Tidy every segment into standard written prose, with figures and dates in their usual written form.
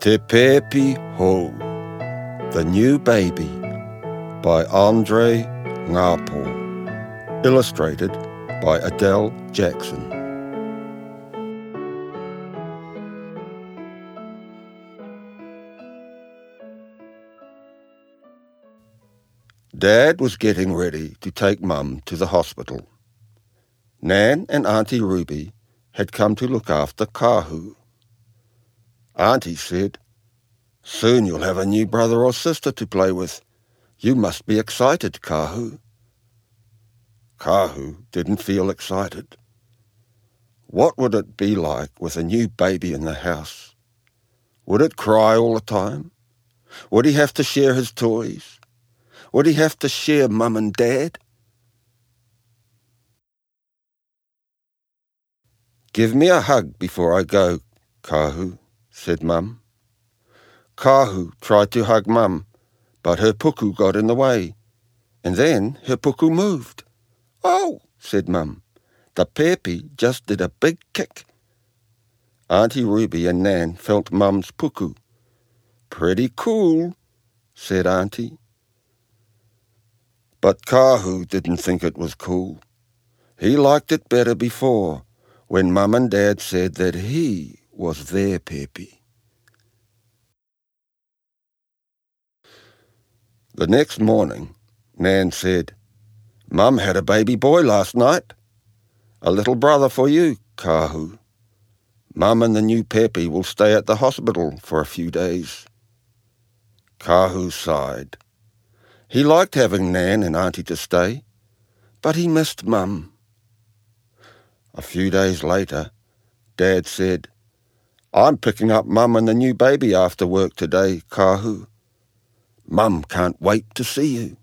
Te Pepi Ho, The New Baby by Andre Ngapo, illustrated by Adele Jackson. Dad was getting ready to take Mum to the hospital. Nan and Auntie Ruby had come to look after Kahu. Auntie said, "Soon you'll have a new brother or sister to play with. You must be excited, Kahu." Kahu didn't feel excited. What would it be like with a new baby in the house? Would it cry all the time? Would he have to share his toys? Would he have to share Mum and Dad? "Give me a hug before I go, Kahu," said Mum. Kahu tried to hug Mum, but her puku got in the way, and then her puku moved. "Oh," said Mum, "the Pepi just did a big kick." Auntie Ruby and Nan felt Mum's puku. "Pretty cool," said Auntie. But Kahu didn't think it was cool. He liked it better before, when Mum and Dad said that he was their Pepi. The next morning, Nan said, "Mum had a baby boy last night. A little brother for you, Kahu. Mum and the new Pepi will stay at the hospital for a few days." Kahu sighed. He liked having Nan and Auntie to stay, but he missed Mum. A few days later, Dad said, "I'm picking up Mum and the new baby after work today, Kahu. Mum can't wait to see you."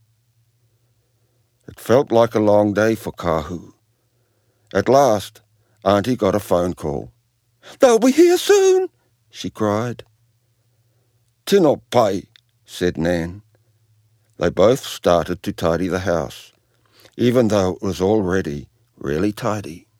It felt like a long day for Kahu. At last, Auntie got a phone call. "They'll be here soon," she cried. "Tino pai," said Nan. They both started to tidy the house, even though it was already really tidy.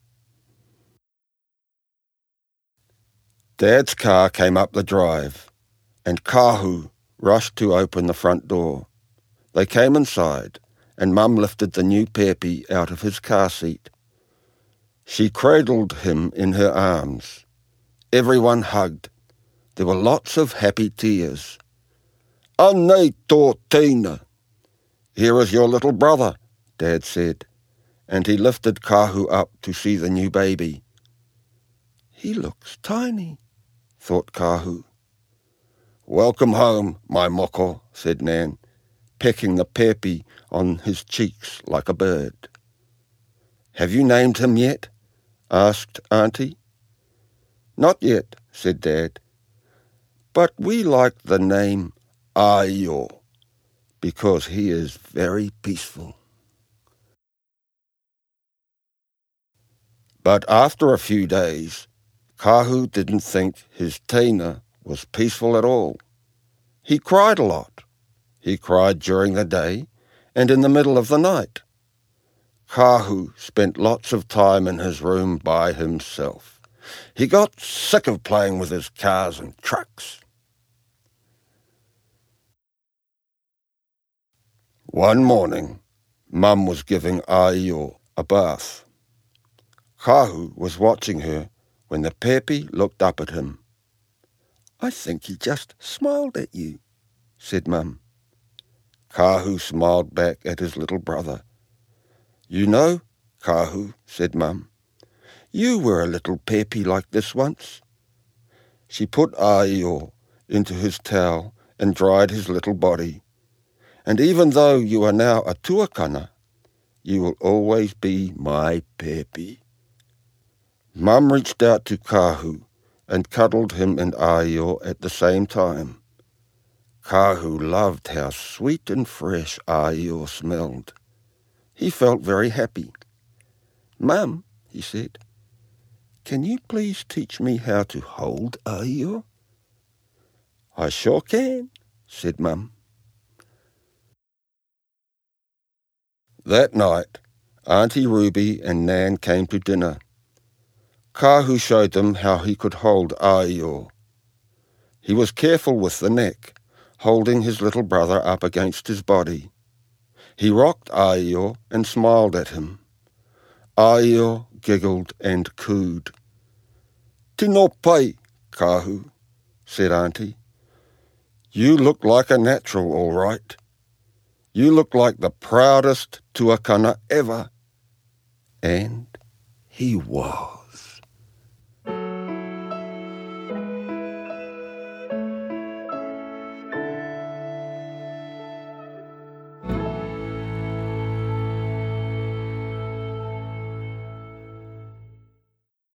Dad's car came up the drive, and Kahu rushed to open the front door. They came inside, and Mum lifted the new Pepi out of his car seat. She cradled him in her arms. Everyone hugged. There were lots of happy tears. "Anei tō teina." "Here is your little brother," Dad said, and he lifted Kahu up to see the new baby. "He looks tiny," thought Kahu. "Welcome home, my moko," said Nan, pecking the Pepi on his cheeks like a bird. "Have you named him yet?" asked Auntie. "Not yet," said Dad, "but we like the name Aio, because he is very peaceful." But after a few days, Kahu didn't think his teina was peaceful at all. He cried a lot. He cried during the day and in the middle of the night. Kahu spent lots of time in his room by himself. He got sick of playing with his cars and trucks. One morning, Mum was giving Aio a bath. Kahu was watching her when the Pepi looked up at him. "I think he just smiled at you," said Mum. Kahu smiled back at his little brother. "You know, Kahu," said Mum, "you were a little Pepi like this once." She put Aio into his towel and dried his little body. "And even though you are now a tuakana, you will always be my Pepi." Mum reached out to Kahu and cuddled him and Aio at the same time. Kahu loved how sweet and fresh Aio smelled. He felt very happy. "Mum," he said, "can you please teach me how to hold Aio?" "I sure can," said Mum. That night, Auntie Ruby and Nan came to dinner. Kahu showed them how he could hold Aio. He was careful with the neck, holding his little brother up against his body. He rocked Aio and smiled at him. Aio giggled and cooed. "Tino pai, Kahu," said Auntie. "You look like a natural, all right. You look like the proudest tuakana ever." And he was.